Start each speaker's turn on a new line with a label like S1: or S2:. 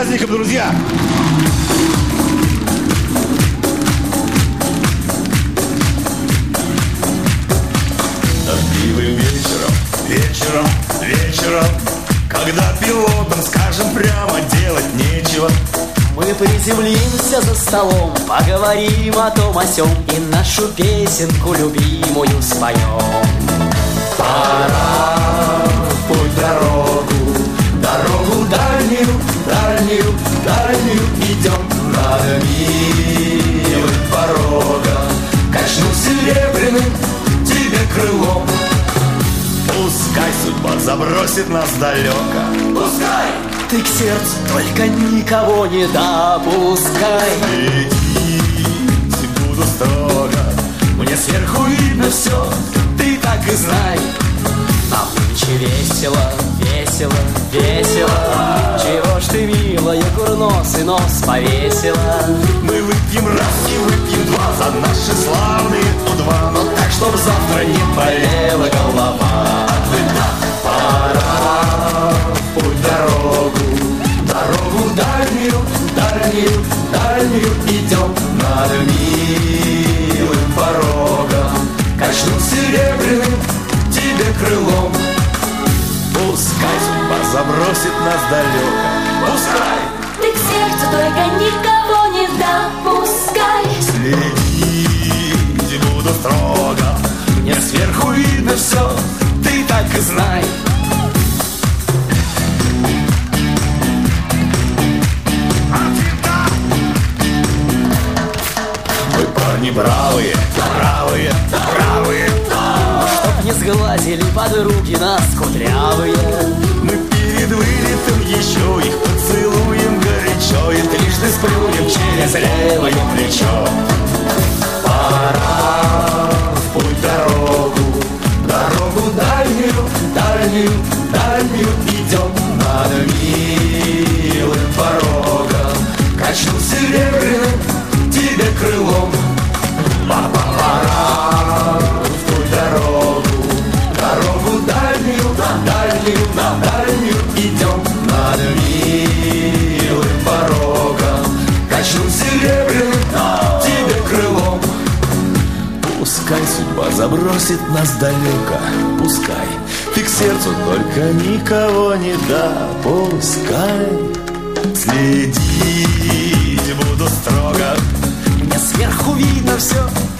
S1: праздником, друзья! Дождливым вечером, когда пилотам скажем прямо, делать нечего,
S2: мы приземлимся за столом, поговорим о том о сём и нашу песенку любимую споем.
S1: Пора в путь дорогу дальнюю, дальнюю, дальнюю идем над милым порогом. Качну серебряным тебе крылом. Пускай судьба забросит нас далеко, пускай
S2: ты к сердцу только никого не допускай.
S1: Следить буду строго, мне сверху видно все, ты так и знай.
S2: Нам нынче весело, весело, весело. Чего ж ты, милая, курносый нос повесила?
S1: Мы выпьем раз и выпьем два за наши славные У-2, но так, чтоб завтра не болела голова. Пора в путь дорогу дальнюю, дальнюю, дальнюю идем над милым порогом. Качну серебряным тебе крылом. Пускай судьба забросит нас далеко, пускай
S3: ты к сердцу только никого не допускай.
S1: Следить буду строго, мне сверху видно все, ты так и знай. Мы парни бравые, бравые, бравые,
S2: Чтоб не сглазили подруги нас кудрявые.
S1: мы перед вылетом еще их поцелуем горячо и трижды сплюнем через левое плечо. Пора в путь дорогу дальнюю, дальнюю, дальнюю идем над милым порогом. Качну серебряным тебе крылом. Пора в путь дорогу дальнюю, дальнюю, дальнюю идем над милым порогом. Качну серебряным тебе крылом. Пускай судьба забросит нас далеко, пускай ты к сердцу только никого не допускай. Следить буду строго,
S2: Мне сверху видно все,